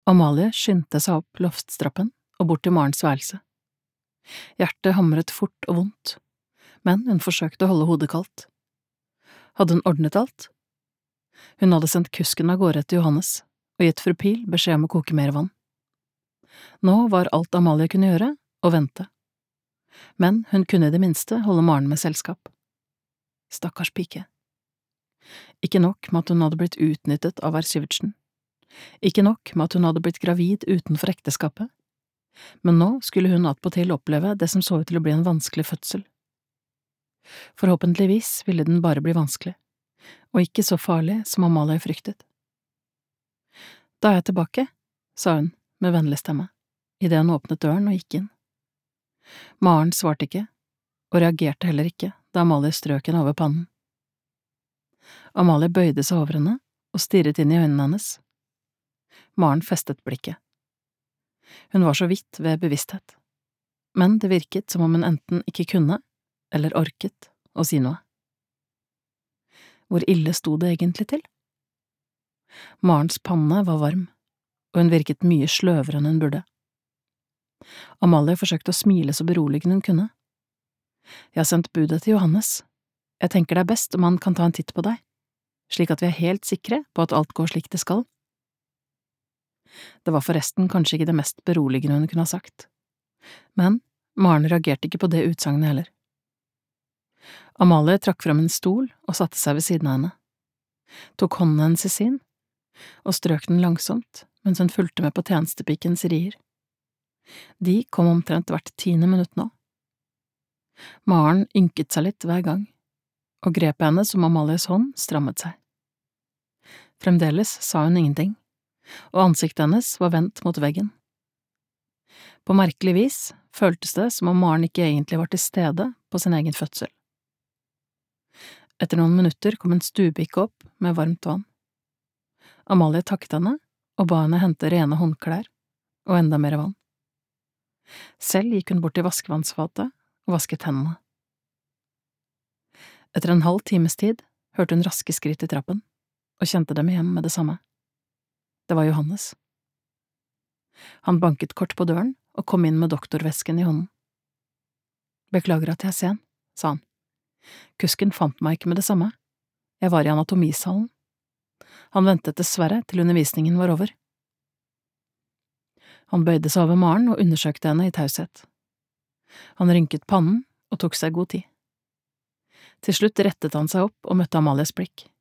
Amalie skyndte seg opp loftstrappen og bort til Marens værelse. Hjertet hamret fort og vondt, men hun forsøkte å holde hodet kaldt. Hadde hun ordnet alt? Hun hadde sendt kusken av gårde til Johannes og gitt fru Pil beskjed om å koke mer vann. Nå var alt Amalie kunne gjøre, å vente. Men hun kunne i det minste holde Maren med selskap. Stakkars pike. Ikke nok med at hun hadde blitt utnyttet av herr Sivertsen. Ikke nok med at hun hadde blitt gravid utenfor ekteskapet, men nå skulle hun attpåtil oppleve det som så ut til å bli en vanskelig fødsel. Forhåpentligvis ville den bare bli vanskelig, og ikke så farlig som Amalie fryktet. Da er jeg tilbake, sa hun med vennlig stemme, idet hun åpnet døren og gikk inn. Maren svarte ikke, og reagerte heller ikke da Amalie strøk henne over pannen. Amalie bøyde seg over henne og stirret inn i øynene hennes. Maren festet blikket. Hun var så vidt ved bevissthet, men det virket som om hun enten ikke kunne, eller orket, å si noe. Hvor ille sto det egentlig til? Marens panne var varm, og hun virket mye sløvere enn hun burde. Amalie forsøkte å smile så beroligende hun kunne. Jeg har sendt budet til Johannes. Jeg tenker det er best om han kan ta en titt på deg, slik at vi er helt sikre på at alt går slik det skal. Det var forresten kanskje ikke det mest beroligende hun kunne ha sagt, men Maren reagerte ikke på det utsagnet heller. Amalie trakk frem en stol og satte seg ved siden av henne, tok hånden hennes i sin, og strøk den langsomt mens hun fulgte med på tjenestepikens rier. De kom omtrent hvert 10. minutt nå. Maren ynket seg litt hver gang, og grepet henne som Amalies hånd strammet seg. Fremdeles sa hun ingenting, og ansiktet hennes var vendt mot veggen. På merkelig vis føltes det som om Maren ikke egentlig var til stede på sin egen fødsel. Etter noen minutter kom en stuepike opp med varmt vann. Amalie takket henne og ba henne hente rene håndklær og enda mer vann. Selv gikk hun bort til vaskevannsfatet og vasket hendene. Etter en halv times tid hørte hun raske skritt i trappen, og kjente dem igjen med det samme. Det var Johannes. Han banket kort på døren og kom inn med doktorvesken i hånden. Beklager at jeg er sen, sa han. Kusken fant meg ikke med det samme. Jeg var i anatomisalen. Han ventet dessverre til undervisningen var over. Han bøyde seg over Maren og undersøkte henne i taushet. Han rynket pannen og tok seg god tid. Til slutt rettet han seg opp og møtte Amalies blikk.